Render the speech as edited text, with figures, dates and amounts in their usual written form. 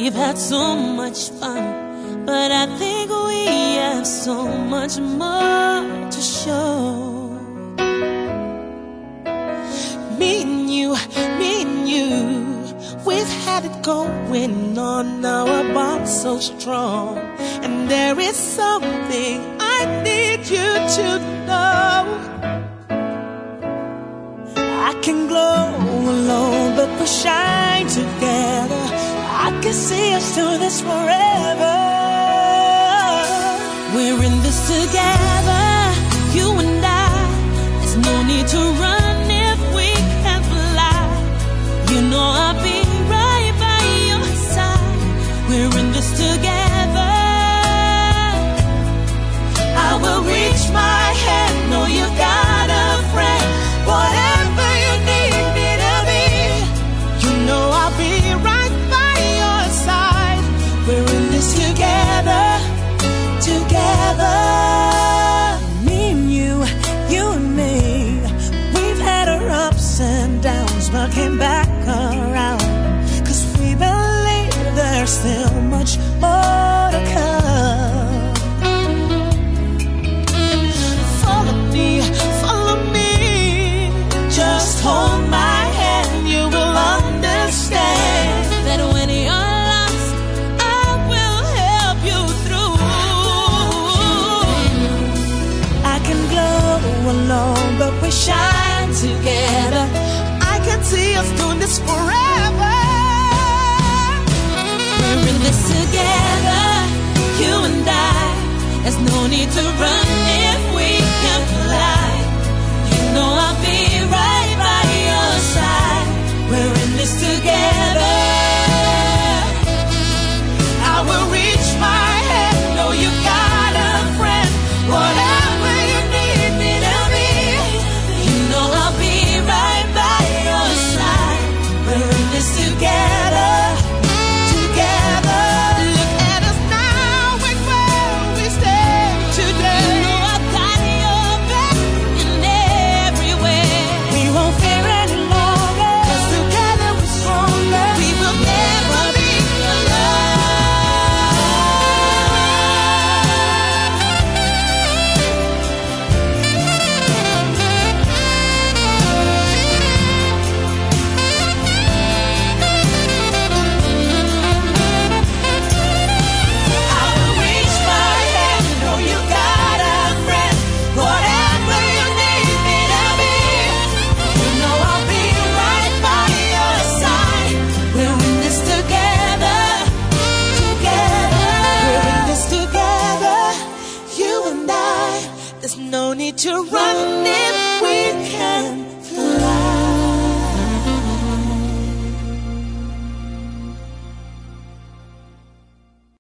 We've had so much fun, but I think we have so much more to show. Me and you, we've had it going on, now our bond's so strong. And there is something I need you to know. I can glow alone, but we shine together. I can see us through this forever. We're in this together, you and I. There's no need to run if we can fly. You know I'll be right by your side. We're in this together. I will reach my hand, know you got a friend. Whatever you need me to be, you know I'll be right by your side. We're in this together, together. Me and you and me, we've had our ups and downs, but came back around. 'Cause we believe there's still much more to come. Follow me, just hold my hand, you will understand that when you're lost, I will help you through. I can glow alone, but we shine together. I can see us doing this forever. We're in this together, you and I. There's no need to run if we can fly. You know I'll be right by your side. We're in this together. I will reach my hand, know you got a friend. Whatever you need me to be, you know I'll be right by your side. We're in this together, together. Look at us now and where we stand today. You know I got your back in every way. We won't fear any longer, 'cause together we're stronger. We will never be alone. I will reach my hand, know you got a friend. Whatever you need me to be, you know I'll be right by your side. We're in this together, together. We're in this together, you and I. There's no need to run if